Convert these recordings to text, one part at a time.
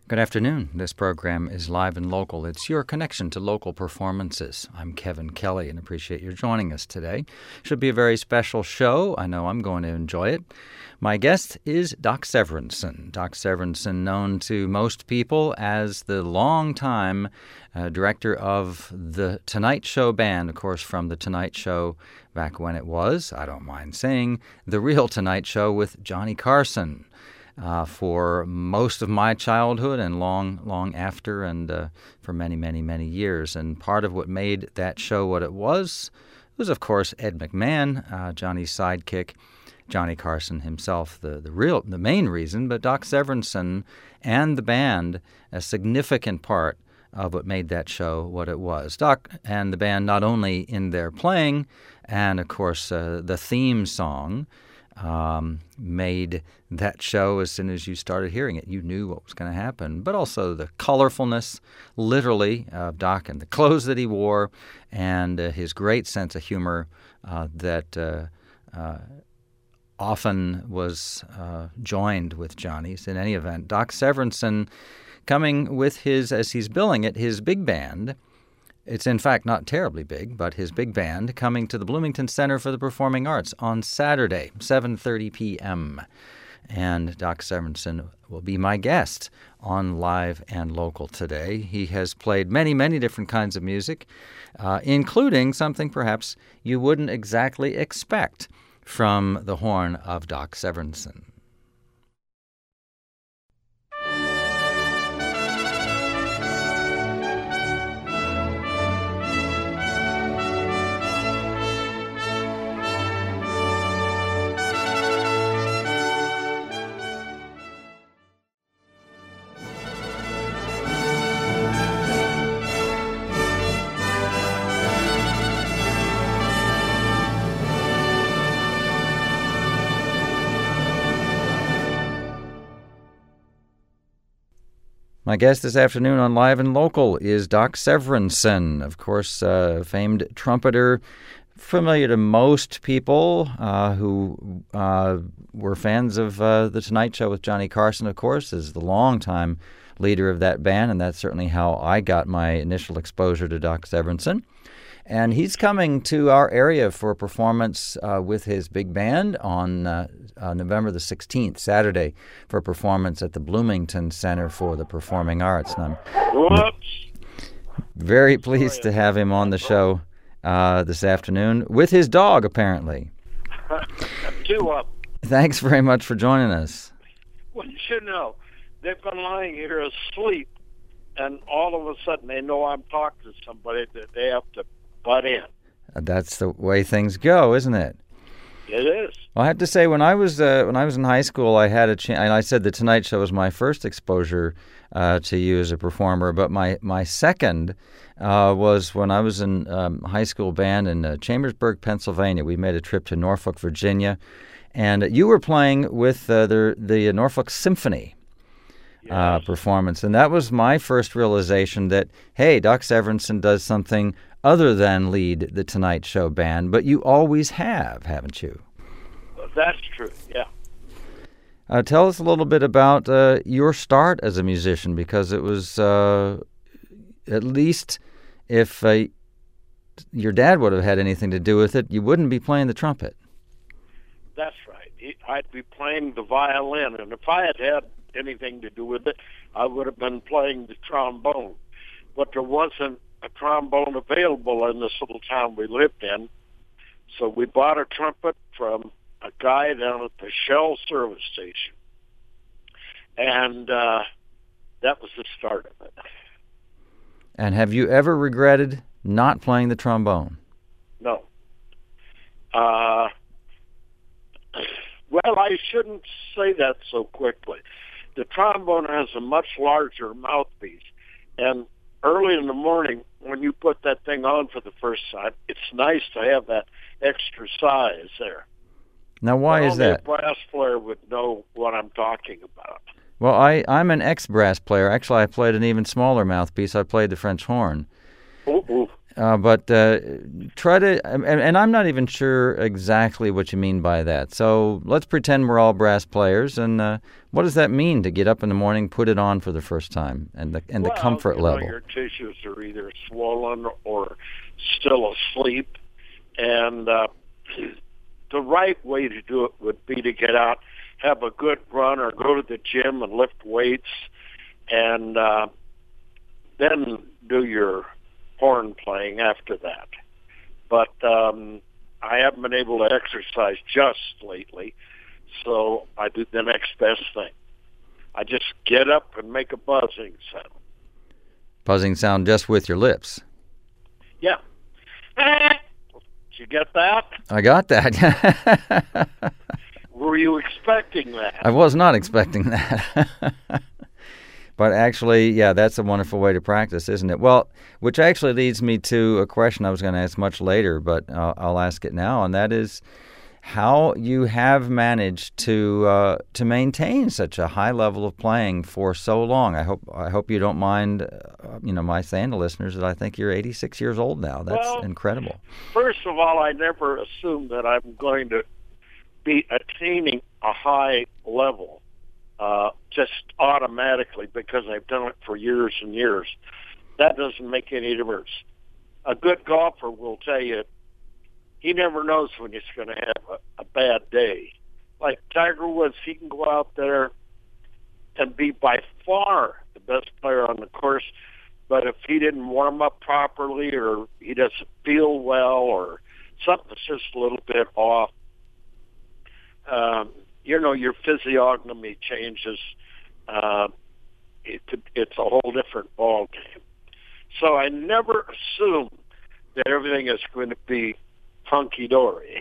Good afternoon. This program is live and local. It's your connection to local performances. I'm Kevin Kelly and appreciate your joining us today. Should be a very special show. I know I'm going to enjoy it. My guest is Doc Severinsen. Doc Severinsen, known to most people as the longtime director of the Tonight Show Band, of course, from the Tonight Show back when it was, I don't mind saying, The Real Tonight Show with Johnny Carson. For most of my childhood and long after, and for many, many, many years. And part of what made that show what it was, of course, Ed McMahon, Johnny's sidekick, Johnny Carson himself, the main reason, but Doc Severinsen and the band, a significant part of what made that show what it was. Doc and the band, not only in their playing, and of course the theme song, made that show as soon as you started hearing it. You knew what was going to happen, but also the colorfulness, literally, of Doc and the clothes that he wore and his great sense of humor that often was joined with Johnny's. In any event, Doc Severinsen coming with his, as he's billing it, his big band. It's in fact not terribly big, but his big band coming to the Bloomington Center for the Performing Arts on Saturday, 7:30 p.m. And Doc Severinsen will be my guest on Live and Local today. He has played many, many different kinds of music, including something perhaps you wouldn't exactly expect from the horn of Doc Severinsen. My guest this afternoon on Live and Local is Doc Severinsen, of course, famed trumpeter, familiar to most people who were fans of The Tonight Show with Johnny Carson, of course, is the longtime leader of that band, and that's certainly how I got my initial exposure to Doc Severinsen. And he's coming to our area for a performance with his big band on November the 16th, Saturday, for a performance at the Bloomington Center for the Performing Arts. And I'm very pleased to have him on the show this afternoon with his dog, apparently. Two up. Thanks very much for joining us. Well, you should know, they've been lying here asleep, and all of a sudden they know I'm talking to somebody that they have to butt in. That's the way things go, isn't it? It is. Well, I have to say, when I was in high school, I had a chance, and I said the Tonight Show was my first exposure to you as a performer, but my second was when I was in high school band in Chambersburg, Pennsylvania. We made a trip to Norfolk, Virginia, and you were playing with the Norfolk Symphony. Yes. Performance, and that was my first realization that, hey, Doc Severinsen does something other than lead the Tonight Show band, but you always have, haven't you? That's true, yeah. Tell us a little bit about your start as a musician, because it was, at least if your dad would have had anything to do with it, you wouldn't be playing the trumpet. That's right. I'd be playing the violin, and if I had had anything to do with it, I would have been playing the trombone. But there wasn't a trombone available in this little town we lived in, so we bought a trumpet from a guy down at the Shell service station, and that was the start of it. And have you ever regretted not playing the trombone? No. Well, I shouldn't say that so quickly. The trombone has a much larger mouthpiece, and early in the morning, when you put that thing on for the first time, it's nice to have that extra size there. Now, why is that? Only a brass player would know what I'm talking about. Well, I'm an ex-brass player. Actually, I played an even smaller mouthpiece. I played the French horn. Ooh. But try to, and I'm not even sure exactly what you mean by that. So let's pretend we're all brass players, and what does that mean to get up in the morning, put it on for the first time, and the comfort level? Your tissues are either swollen or still asleep, and the right way to do it would be to get out, have a good run, or go to the gym and lift weights, and then do your horn playing after that. But I haven't been able to exercise just lately, so I do the next best thing. I just get up and make a buzzing sound. Buzzing sound just with your lips? Yeah. Did you get that? I got that. Were you expecting that? I was not expecting that. But actually, yeah, that's a wonderful way to practice, isn't it? Well, which actually leads me to a question I was going to ask much later, but I'll ask it now, and that is how you have managed to maintain such a high level of playing for so long. I hope you don't mind, my saying to listeners that I think you're 86 years old now. That's incredible. First of all, I never assume that I'm going to be attaining a high level just automatically because I've done it for years and years. That doesn't make any difference. A good golfer will tell you he never knows when he's going to have a bad day. Like Tiger Woods, he can go out there and be by far the best player on the course, but if he didn't warm up properly or he doesn't feel well or something's just a little bit off, your physiognomy changes. It's a whole different ball game. So I never assume that everything is going to be hunky-dory.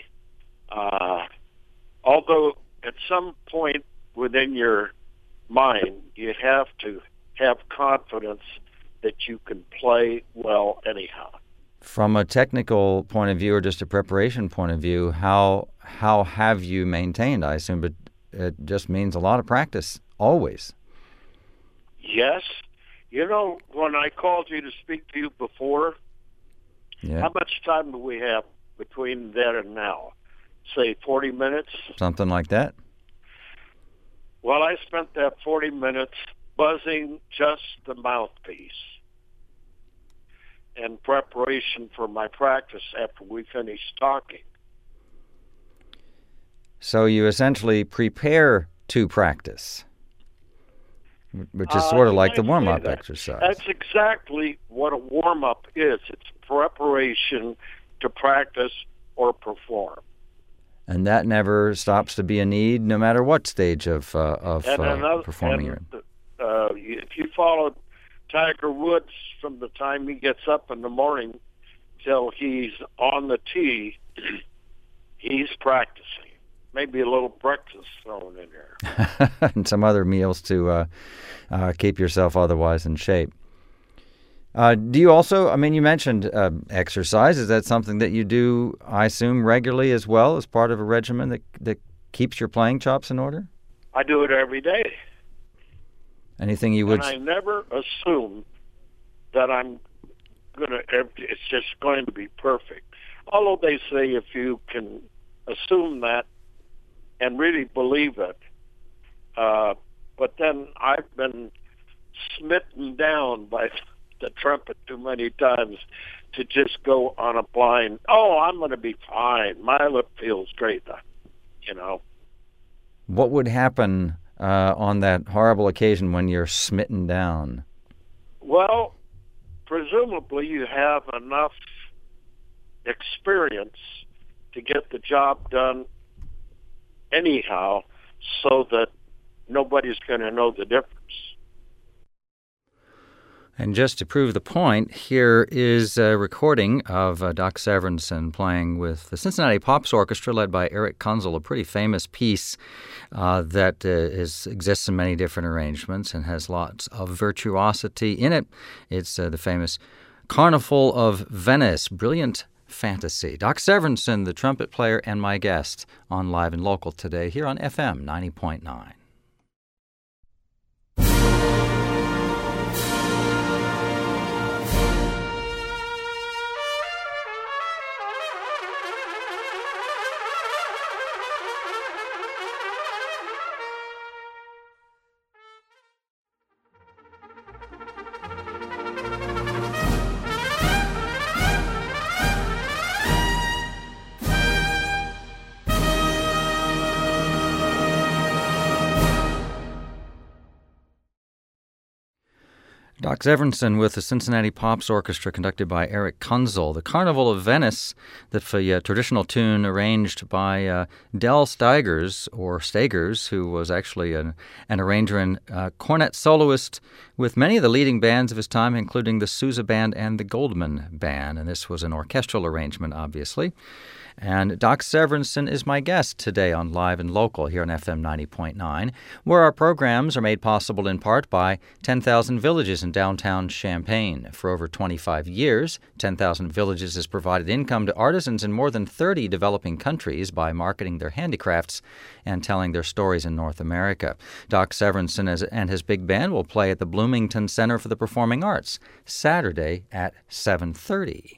Although at some point within your mind, you have to have confidence that you can play well anyhow. From a technical point of view or just a preparation point of view, how have you maintained? I assume, but it just means a lot of practice, always. Yes. When I called you to speak to you before, how much time do we have between then and now? Say 40 minutes? Something like that. Well, I spent that 40 minutes buzzing just the mouthpiece in preparation for my practice after we finished talking. So you essentially prepare to practice, which is sort of like the warm-up exercise. That's exactly what a warm-up is. It's preparation to practice or perform. And that never stops to be a need, no matter what stage of performing you're in. If you follow Tiger Woods from the time he gets up in the morning till he's on the tee, he's practicing. Maybe a little breakfast thrown in there. And some other meals to keep yourself otherwise in shape. Do you also, you mentioned exercise. Is that something that you do, I assume, regularly as well as part of a regimen that keeps your playing chops in order? I do it every day. Anything you would... And I never assume that it's just going to be perfect. Although they say if you can assume that and really believe it, but then I've been smitten down by the trumpet too many times to just go on a blind, I'm going to be fine. My lip feels great, What would happen on that horrible occasion when you're smitten down? Well, presumably you have enough experience to get the job done anyhow so that nobody's going to know the difference. And just to prove the point, here is a recording of Doc Severinsen playing with the Cincinnati Pops Orchestra led by Eric Kunzel, a pretty famous piece that exists in many different arrangements and has lots of virtuosity in it. It's the famous Carnival of Venice, brilliant fantasy. Doc Severinsen, the trumpet player, and my guest on Live and Local today here on FM 90.9. Doc Severinsen with the Cincinnati Pops Orchestra conducted by Eric Kunzel. The Carnival of Venice, that's a traditional tune arranged by Del Stigers, or Stagers, who was actually an arranger and cornet soloist with many of the leading bands of his time, including the Sousa Band and the Goldman Band. And this was an orchestral arrangement, obviously. And Doc Severinsen is my guest today on Live and Local here on FM 90.9, where our programs are made possible in part by 10,000 Villages in downtown Champaign. For over 25 years, 10,000 Villages has provided income to artisans in more than 30 developing countries by marketing their handicrafts and telling their stories in North America. Doc Severinsen and his big band will play at the Bloomington Center for the Performing Arts Saturday at 7:30.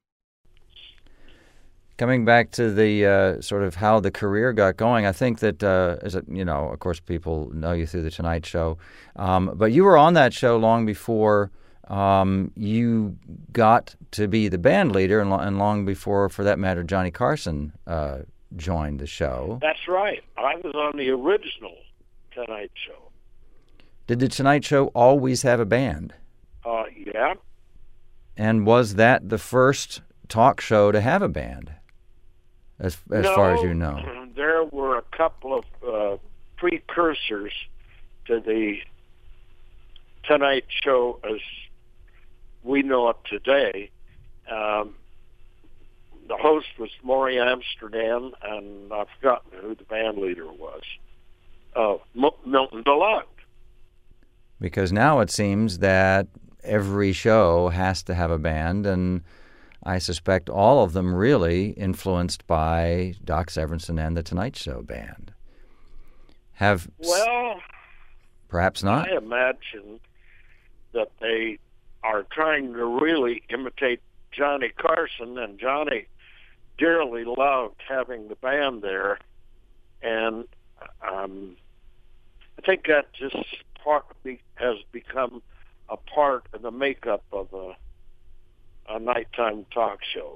Coming back to the sort of how the career got going, I think that, of course, people know you through The Tonight Show, but you were on that show long before you got to be the band leader, and long before, for that matter, Johnny Carson joined the show. That's right. I was on the original Tonight Show. Did The Tonight Show always have a band? Yeah. And was that the first talk show to have a band? As far as you know, there were a couple of precursors to the Tonight Show as we know it today. The host was Maury Amsterdam, and I've forgotten who the band leader was. Milton DeLugt. Because now it seems that every show has to have a band, and I suspect all of them really influenced by Doc Severinsen and the Tonight Show band. Perhaps not? I imagine that they are trying to really imitate Johnny Carson, and Johnny dearly loved having the band there. And I think that just has become a part of the makeup of a nighttime talk show.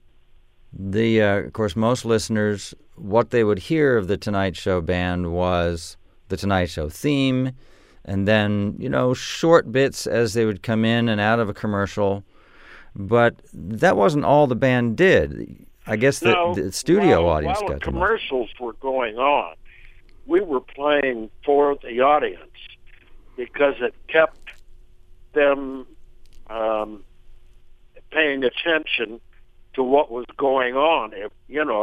Of course, most listeners, what they would hear of the Tonight Show band was the Tonight Show theme, and then, short bits as they would come in and out of a commercial. But that wasn't all the band did. I guess the studio audience got to know. While the commercials were going on, we were playing for the audience because it kept them paying attention to what was going on. If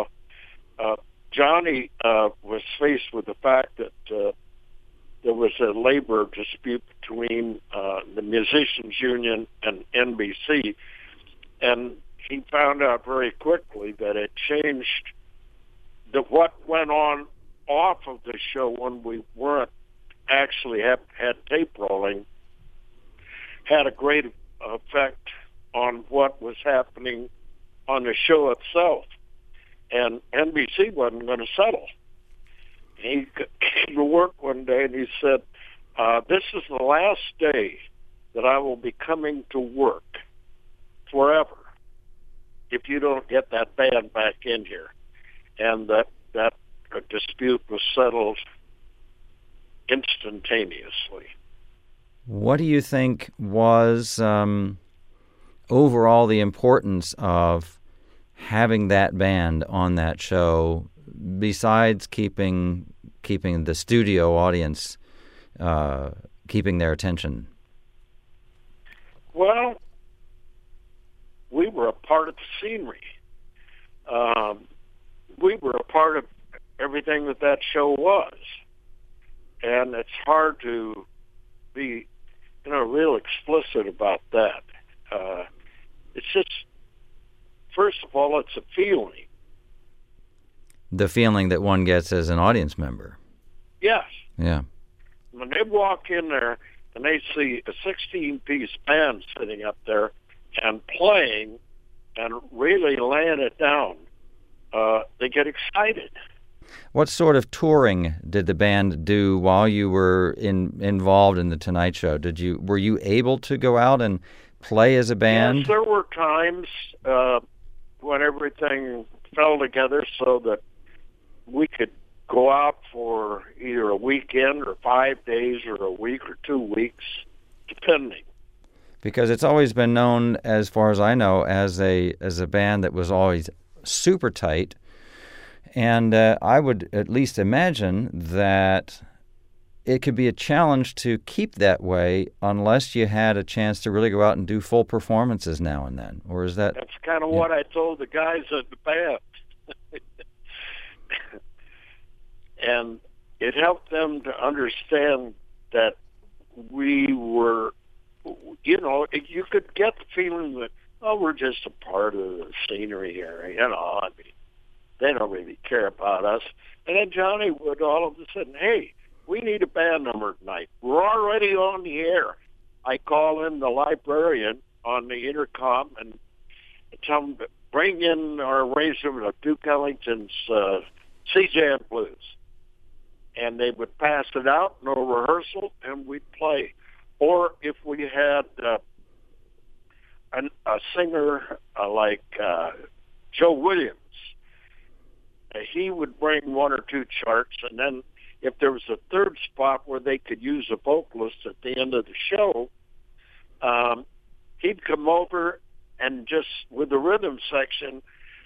Johnny was faced with the fact that there was a labor dispute between the Musicians Union and NBC, and he found out very quickly that it changed what went on off of the show when we weren't actually had tape rolling, had a great effect on what was happening on the show itself. And NBC wasn't going to settle. He came to work one day and he said, this is the last day that I will be coming to work forever if you don't get that band back in here. And that dispute was settled instantaneously. What do you think was overall the importance of having that band on that show, besides keeping the studio audience, keeping their attention? Well, we were a part of the scenery. We were a part of everything that show was. And it's hard to be, real explicit about that. It's just, first of all, it's a feeling. The feeling that one gets as an audience member. Yes. Yeah. When they walk in there and they see a 16-piece band sitting up there and playing and really laying it down, they get excited. What sort of touring did the band do while you were involved in the Tonight Show? Were you able to go out and play as a band? Yes, there were times when everything fell together so that we could go out for either a weekend or 5 days or a week or 2 weeks, depending. Because it's always been known, as far as I know, as a band that was always super tight. And I would at least imagine that it could be a challenge to keep that way unless you had a chance to really go out and do full performances now and then. Or is that... That's kind of what I told the guys at the band. And it helped them to understand that we were, you could get the feeling that, we're just a part of the scenery here, I mean, they don't really care about us. And then Johnny would all of a sudden, hey, we need a band number tonight. We're already on the air. I call in the librarian on the intercom and tell him to bring in our arrangement of Duke Ellington's C-Jam Blues. And they would pass it out, no rehearsal, and we'd play. Or if we had a singer like Joe Williams, he would bring one or two charts, and then if there was a third spot where they could use a vocalist at the end of the show, he'd come over and just with the rhythm section,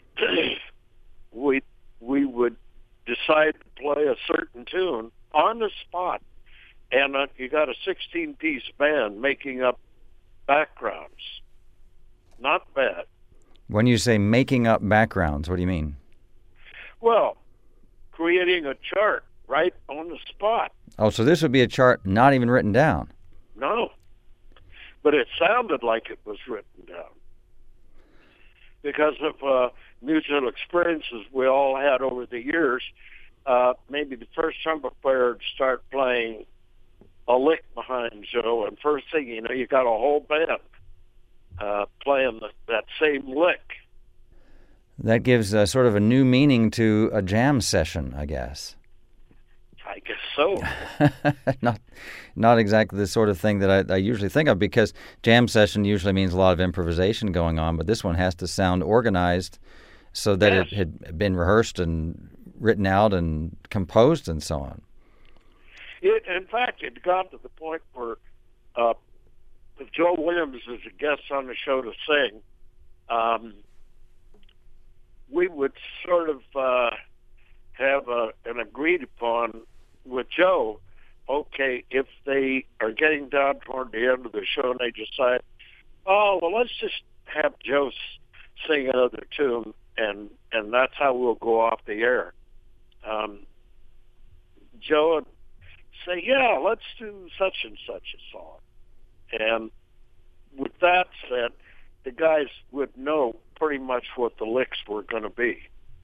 we would decide to play a certain tune on the spot. And you got a 16-piece band making up backgrounds. Not bad. When you say making up backgrounds, what do you mean? Well, creating a chart right on the spot. Oh, so this would be a chart not even written down? No. But it sounded like it was written down. Because of mutual experiences we all had over the years, maybe the first trumpet player would start playing a lick behind Joe, and first thing you know, you got a whole band playing that same lick. That gives sort of a new meaning to a jam session, I guess. I guess so. Not exactly the sort of thing that I usually think of, because jam session usually means a lot of improvisation going on, but this one has to sound organized so that It had been rehearsed and written out and composed and so on. In fact, it got to the point where if Joe Williams is a guest on the show to sing, we would sort of have an agreed upon with Joe, okay, if they are getting down toward the end of the show and they decide, let's just have Joe sing another tune, and that's how we'll go off the air. Joe would say, yeah, let's do such and such a song. And with that said, the guys would know pretty much what the licks were going to be.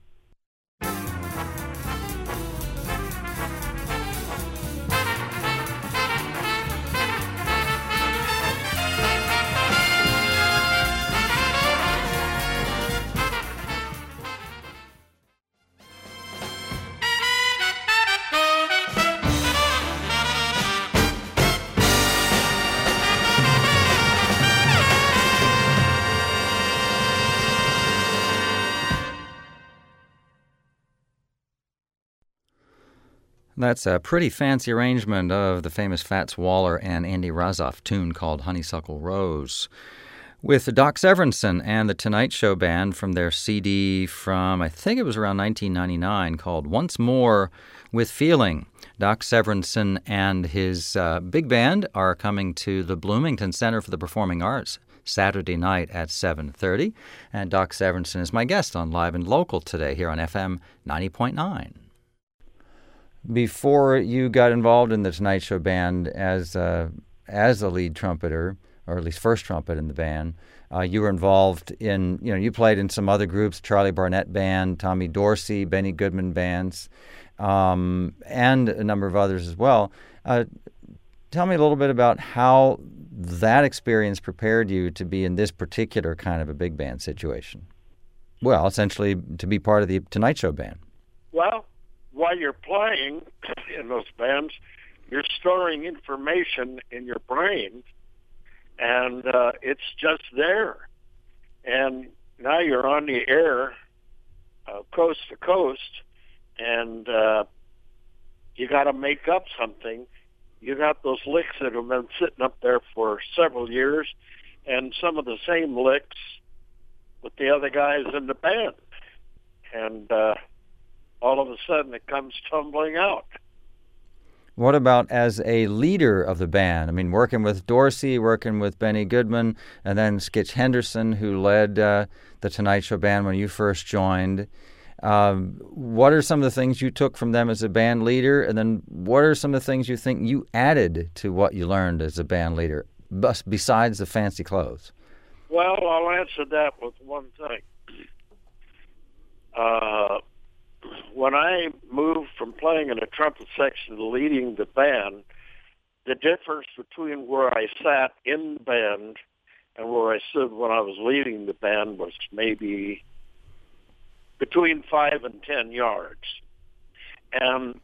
That's a pretty fancy arrangement of the famous Fats Waller and Andy Razaf tune called Honeysuckle Rose, with Doc Severinsen and the Tonight Show Band from their CD from, I think it was around 1999, called Once More with Feeling. Doc Severinsen and his big band are coming to the Bloomington Center for the Performing Arts Saturday night at 7:30, and Doc Severinsen is my guest on Live and Local today here on FM 90.9. Before you got involved in the Tonight Show Band as a lead trumpeter, or at least first trumpet in the band, you were involved in, you played in some other groups, Charlie Barnett Band, Tommy Dorsey, Benny Goodman bands, and a number of others as well. Tell me a little bit about how that experience prepared you to be in this particular kind of a big band situation. Well, essentially to be part of the Tonight Show Band. Well, while you're playing in those bands, you're storing information in your brain, and it's just there. And now you're on the air, coast to coast, and you got to make up something you got those licks that have been sitting up there for several years, and some of the same licks with the other guys in the band. And all of a sudden it comes tumbling out. What about as a leader of the band? I mean, working with Dorsey, working with Benny Goodman, and then Skitch Henderson, who led the Tonight Show band when you first joined. What are some of the things you took from them as a band leader? And then what are some of the things you think you added to what you learned as a band leader, besides the fancy clothes? Well, I'll answer that with one thing. When I moved from playing in a trumpet section to leading the band, the difference between where I sat in the band and where I stood when I was leading the band was maybe between 5 and 10 yards. And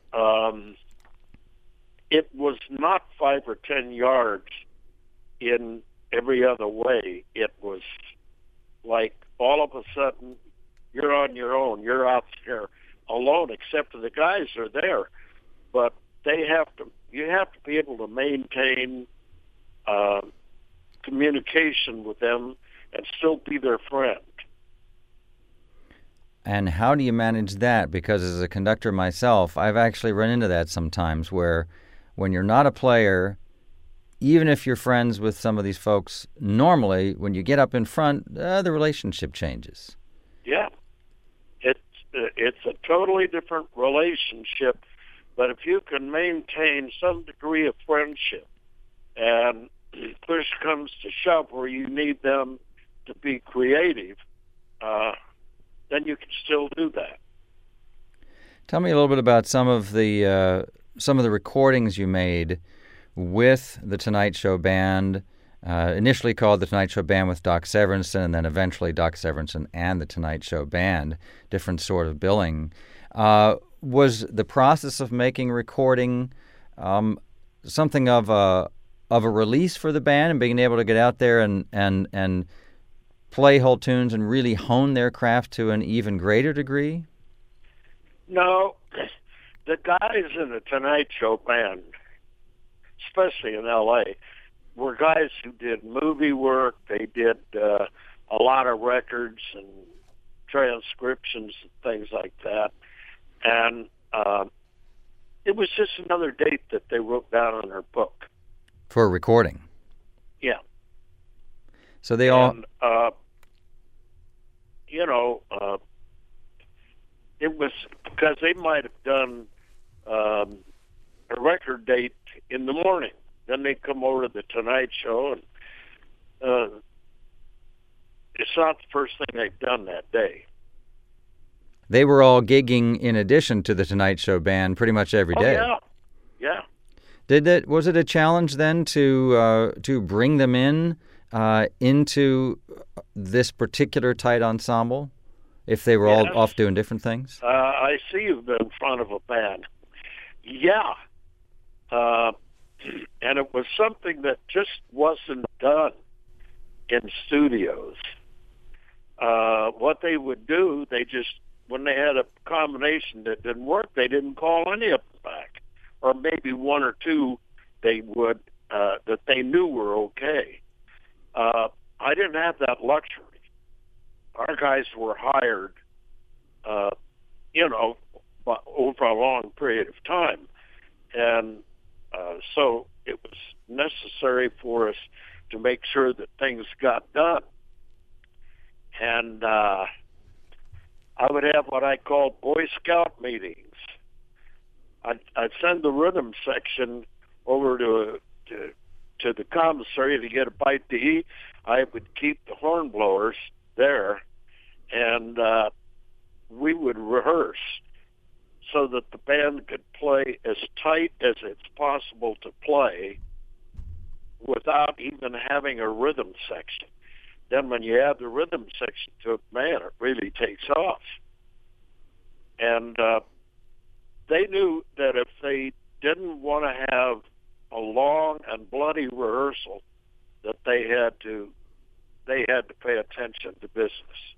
it was not 5 or 10 yards in every other way. It was like all of a sudden you're on your own. You're out there alone, except for the guys are there. But you have to be able to maintain communication with them and still be their friend. And how do you manage that? Because as a conductor myself, I've actually run into that sometimes where when you're not a player, even if you're friends with some of these folks, normally when you get up in front, the relationship changes. Yeah. It's a totally different relationship, but if you can maintain some degree of friendship and push comes to shove where you need them to be creative, then you can still do that. Tell me a little bit about some of the recordings you made with the Tonight Show Band, initially called the Tonight Show Band with Doc Severinsen, and then eventually Doc Severinsen and the Tonight Show Band, different sort of billing. Was the process of making recording something of a release for the band and being able to get out there and play whole tunes and really hone their craft to an even greater degree? No, the guys in the Tonight Show Band, especially in L.A., were guys who did movie work. They did a lot of records and transcriptions and things like that. And it was just another date that they wrote down on their book. For a recording? Yeah. So they all... it was because they might have done a record date in the morning. Then they come over to the Tonight Show, and it's not the first thing they've done that day. They were all gigging in addition to the Tonight Show Band pretty much every day. Oh, yeah. Was it a challenge then to bring them into this particular tight ensemble, if they were all off doing different things? I see you've been in front of a band. Yeah. And it was something that just wasn't done in studios. What they would do, when they had a combination that didn't work, they didn't call any of them back. Or maybe one or two they would, that they knew were okay. I didn't have that luxury. Our guys were hired, over a long period of time. And so it was necessary for us to make sure that things got done. And I would have what I called Boy Scout meetings. I'd send the rhythm section over to the commissary to get a bite to eat. I would keep the horn blowers there, and we would rehearse so that the band could play as tight as it's possible to play without even having a rhythm section. Then when you add the rhythm section to it, man, it really takes off. And they knew that if they didn't want to have a long and bloody rehearsal, that they had to pay attention to business.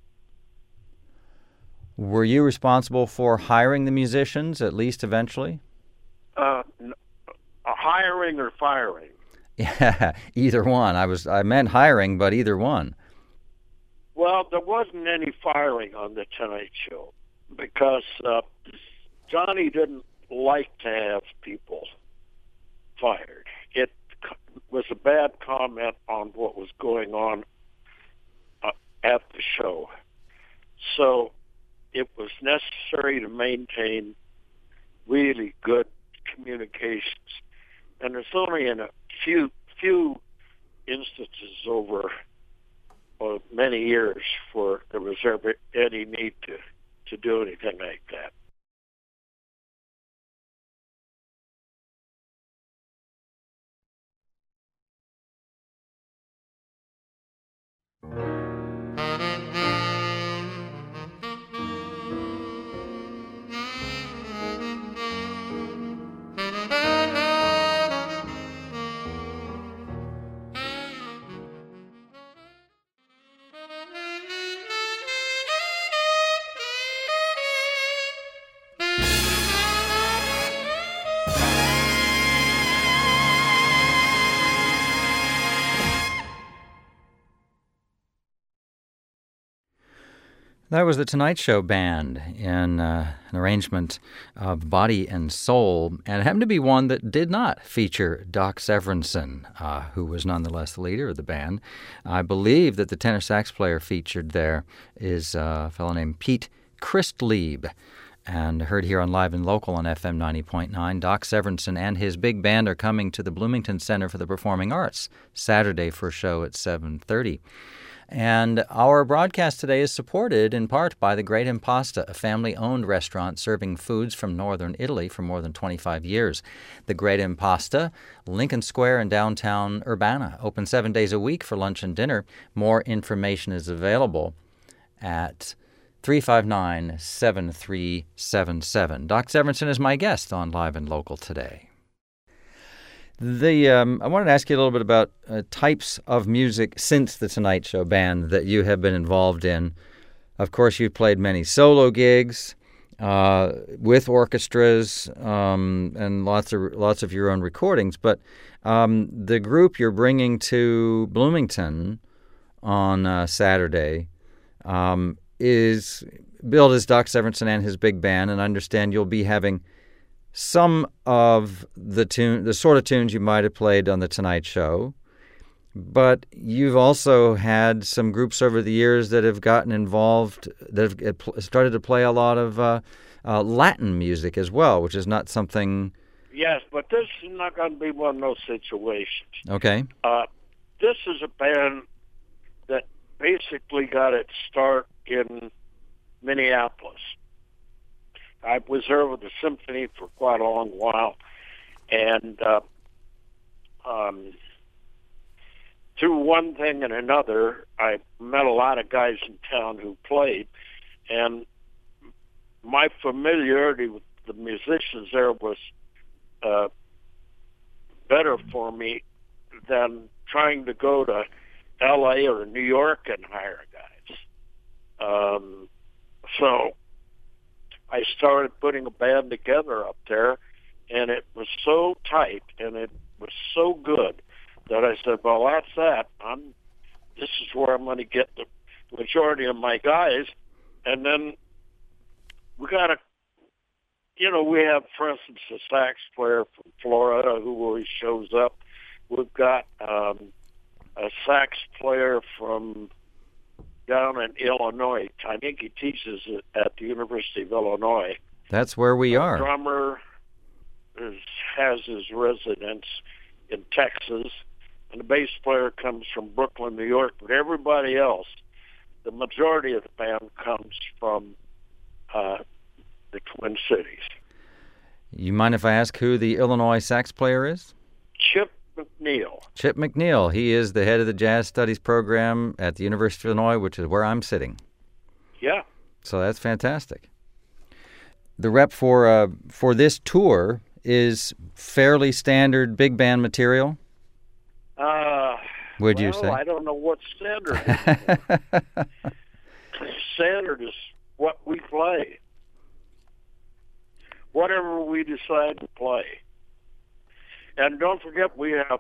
Were you responsible for hiring the musicians, at least eventually? hiring or firing? Yeah, either one. I meant hiring, but either one. Well, there wasn't any firing on the Tonight Show because Johnny didn't like to have people fired. It was a bad comment on what was going on at the show. So it was necessary to maintain really good communications. And there's only in a few instances over many years where there was ever any need to do anything like that. That was the Tonight Show Band in an arrangement of Body and Soul, and it happened to be one that did not feature Doc Severinsen, who was nonetheless the leader of the band. I believe that the tenor sax player featured there is a fellow named Pete Christlieb, and heard here on Live and Local on FM 90.9. Doc Severinsen and his big band are coming to the Bloomington Center for the Performing Arts Saturday for a show at 7:30. And our broadcast today is supported in part by the Great Impasta, a family-owned restaurant serving foods from northern Italy for more than 25 years. The Great Impasta, Lincoln Square in downtown Urbana, open 7 days a week for lunch and dinner. More information is available at 359-7377. Doc Severinsen is my guest on Live and Local today. I wanted to ask you a little bit about types of music since the Tonight Show Band that you have been involved in. Of course, you've played many solo gigs with orchestras and lots of your own recordings. But the group you're bringing to Bloomington on Saturday is billed as Doc Severinsen and his big band, and I understand you'll be having some of the sort of tunes you might have played on The Tonight Show, but you've also had some groups over the years that have gotten involved, that have started to play a lot of Latin music as well, which is not something... Yes, but this is not going to be one of those situations. Okay. This is a band that basically got its start in Minneapolis. I was there with the symphony for quite a long while, and through one thing and another, I met a lot of guys in town who played, and my familiarity with the musicians there was better for me than trying to go to L.A. or New York and hire guys. So I started putting a band together up there, and it was so tight and it was so good that I said, well, that's that. This is where I'm going to get the majority of my guys. And then we got we have, for instance, a sax player from Florida who always shows up. We've got a sax player from down in Illinois. I think he teaches at the University of Illinois. That's where we are. The drummer has his residence in Texas, and the bass player comes from Brooklyn, New York. But everybody else, the majority of the band comes from the Twin Cities. You mind if I ask who the Illinois sax player is? Chip McNeil. Chip McNeil. He is the head of the Jazz Studies program at the University of Illinois, which is where I'm sitting. Yeah. So that's fantastic. The rep for this tour is fairly standard big band material? Would you say? I don't know what standard is. Standard is what we play. Whatever we decide to play. And don't forget, we have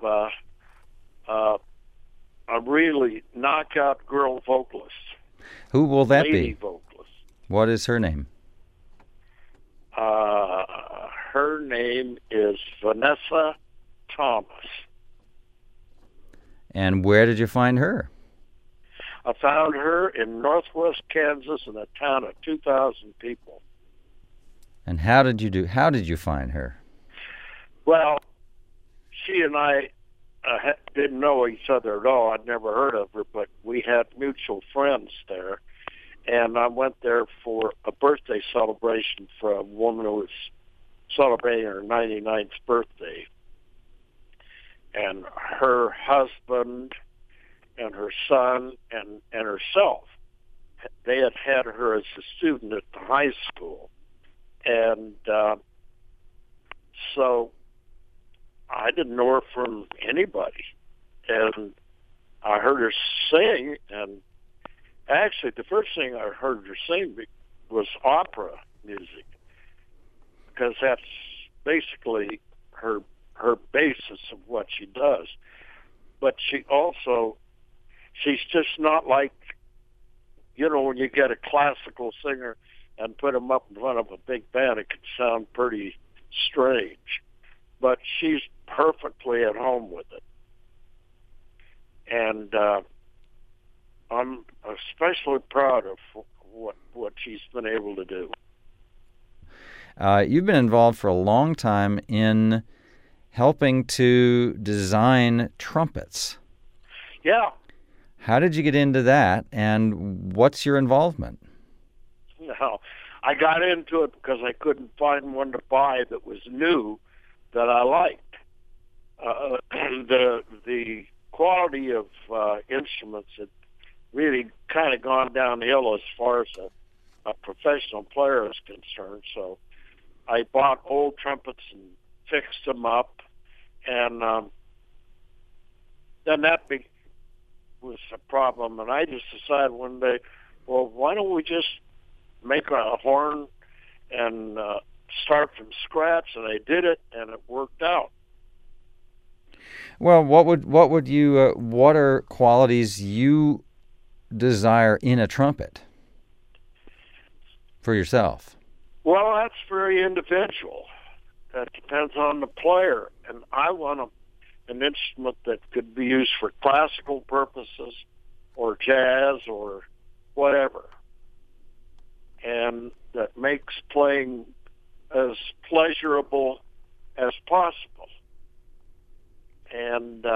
a really knockout girl vocalist. Who will that lady be? Vocalist. What is her name? Her name is Vanessa Thomas. And where did you find her? I found her in northwest Kansas in a town of 2,000 people. And how did you find her? Well, she and I didn't know each other at all. I'd never heard of her, but we had mutual friends there. And I went there for a birthday celebration for a woman who was celebrating her 99th birthday. And her husband and her son and herself, they had her as a student at the high school. And so I didn't know her from anybody. And I heard her sing, and actually the first thing I heard her sing was opera music, because that's basically her basis of what she does. But she's just not like, when you get a classical singer and put them up in front of a big band, it can sound pretty strange. But she's perfectly at home with it. And I'm especially proud of what she's been able to do. You've been involved for a long time in helping to design trumpets. Yeah. How did you get into that, and what's your involvement? No, I got into it because I couldn't find one to buy that was new that I liked. The quality of instruments had really kind of gone downhill as far as a professional player is concerned. So I bought old trumpets and fixed them up, and then that was a problem. And I just decided one day, well, why don't we just make a horn and start from scratch? And I did it, and it worked out. Well, what are qualities you desire in a trumpet for yourself? Well, that's very individual. That depends on the player, and I want an instrument that could be used for classical purposes or jazz or whatever, and that makes playing as pleasurable as possible. And,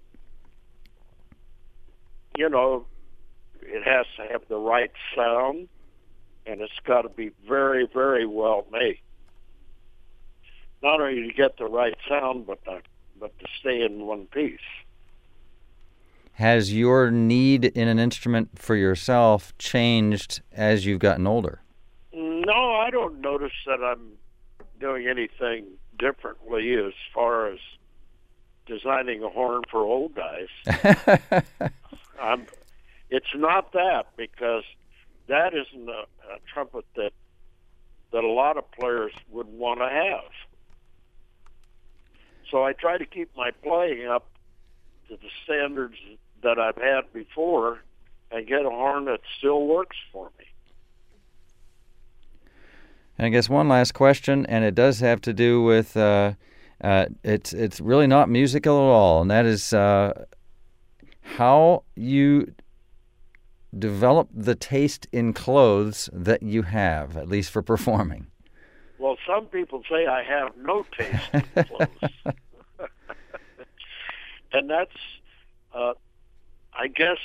it has to have the right sound, and it's got to be very, very well made. Not only to get the right sound, but to stay in one piece. Has your need in an instrument for yourself changed as you've gotten older? No, I don't notice that I'm doing anything differently as far as designing a horn for old guys. It's not that, because that isn't a trumpet that a lot of players would want to have. So I try to keep my playing up to the standards that I've had before and get a horn that still works for me. And I guess one last question, and it does have to do with it's really not musical at all, and that is how you develop the taste in clothes that you have, at least for performing. Well, some people say I have no taste in clothes. And that's, I guess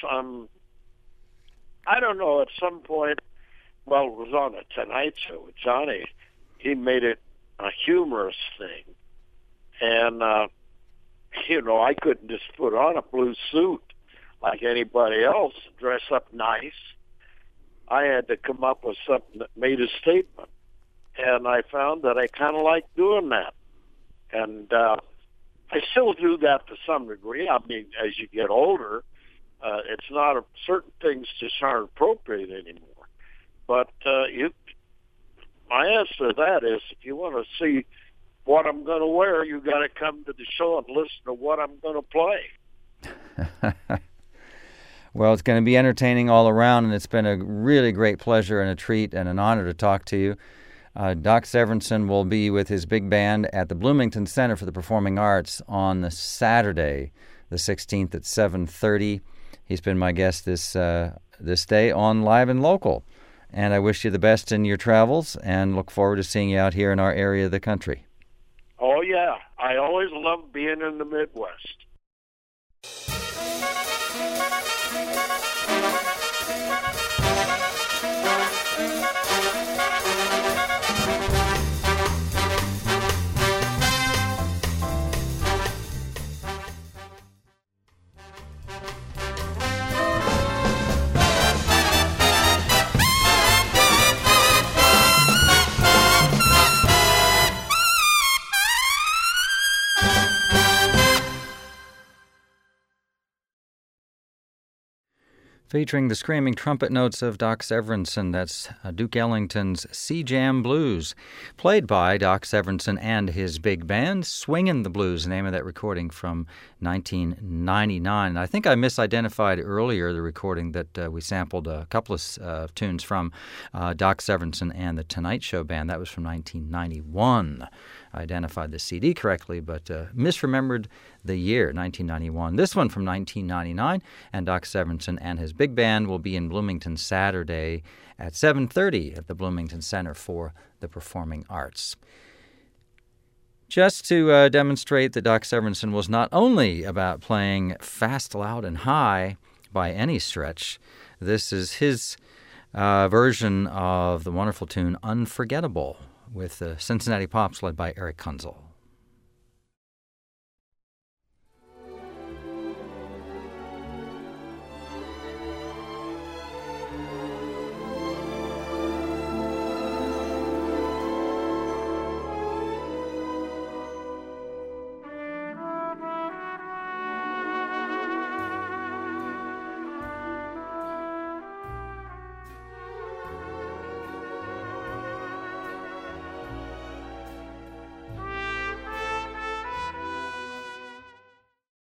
I don't know, at some point, well, it was on the Tonight Show with Johnny, he made it a humorous thing. And, I couldn't just put on a blue suit like anybody else, dress up nice. I had to come up with something that made a statement. And I found that I kind of like doing that. And I still do that to some degree. I mean, as you get older, it's not certain things just aren't appropriate anymore. But my answer to that is, if you want to see what I'm going to wear, you got to come to the show and listen to what I'm going to play. Well, it's going to be entertaining all around, and it's been a really great pleasure and a treat and an honor to talk to you. Doc Severinsen will be with his big band at the Bloomington Center for the Performing Arts on the Saturday, the 16th at 7:30. He's been my guest this day on Live and Local. And I wish you the best in your travels and look forward to seeing you out here in our area of the country. Oh, yeah. I always love being in the Midwest. Featuring the screaming trumpet notes of Doc Severinsen, that's Duke Ellington's Sea Jam Blues, played by Doc Severinsen and his big band, Swingin' the Blues, the name of that recording from 1999. I think I misidentified earlier the recording that we sampled a couple of tunes from Doc Severinsen and the Tonight Show Band. That was from 1991. I identified the CD correctly, but misremembered the year, 1991. This one from 1999, and Doc Severinsen and his big band will be in Bloomington Saturday at 7:30 at the Bloomington Center for the Performing Arts. Just to demonstrate that Doc Severinsen was not only about playing fast, loud, and high by any stretch, this is his version of the wonderful tune Unforgettable with the Cincinnati Pops led by Eric Kunzel.